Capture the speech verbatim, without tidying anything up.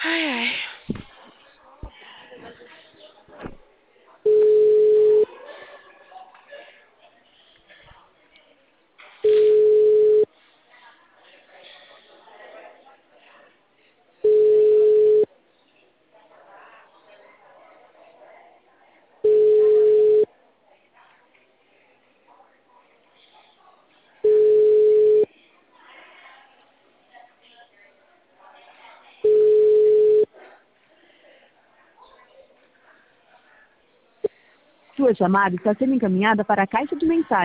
Ai, ai. Sua chamada está sendo encaminhada para a caixa de mensagem.